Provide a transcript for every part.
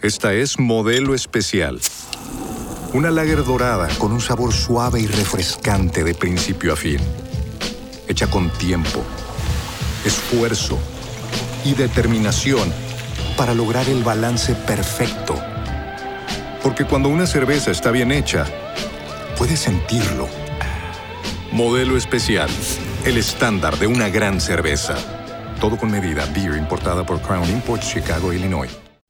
Esta es Modelo Especial. Una lager dorada con un sabor suave y refrescante de principio a fin. Hecha con tiempo, esfuerzo y determinación para lograr el balance perfecto. Porque cuando una cerveza está bien hecha, puedes sentirlo. Modelo Especial, el estándar de una gran cerveza. Todo con medida. Beer importada por Crown Imports, Chicago, Illinois.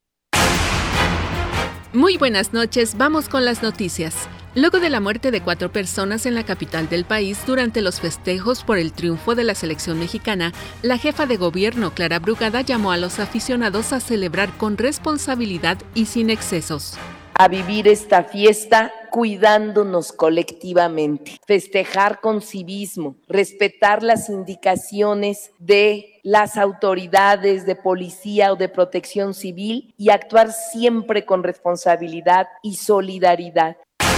Muy buenas noches, vamos con las noticias. Luego de la muerte de 4 personas en la capital del país durante los festejos por el triunfo de la selección mexicana, la jefa de gobierno, Clara Brugada, llamó a los aficionados a celebrar con responsabilidad y sin excesos. A vivir esta fiesta cuidándonos colectivamente, festejar con civismo, respetar las indicaciones de las autoridades de policía o de protección civil y actuar siempre con responsabilidad y solidaridad.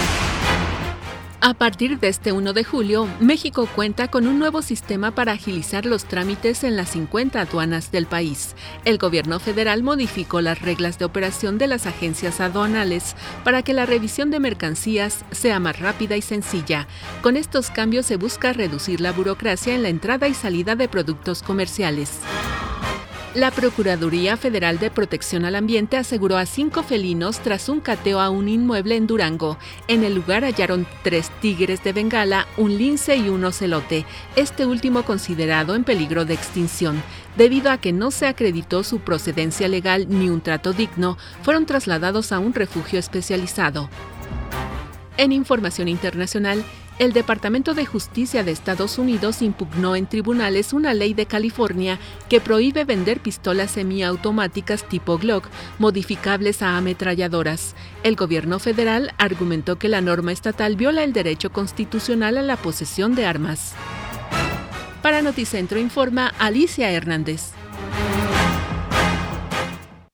A partir de este 1 de julio, México cuenta con un nuevo sistema para agilizar los trámites en las 50 aduanas del país. El gobierno federal modificó las reglas de operación de las agencias aduanales para que la revisión de mercancías sea más rápida y sencilla. Con estos cambios se busca reducir la burocracia en la entrada y salida de productos comerciales. La Procuraduría Federal de Protección al Ambiente aseguró a 5 felinos tras un cateo a un inmueble en Durango. En el lugar hallaron 3 tigres de Bengala, un lince y un ocelote, este último considerado en peligro de extinción. Debido a que no se acreditó su procedencia legal ni un trato digno, fueron trasladados a un refugio especializado. En información internacional, el Departamento de Justicia de Estados Unidos impugnó en tribunales una ley de California que prohíbe vender pistolas semiautomáticas tipo Glock, modificables a ametralladoras. El gobierno federal argumentó que la norma estatal viola el derecho constitucional a la posesión de armas. Para Noticentro informa Alicia Hernández.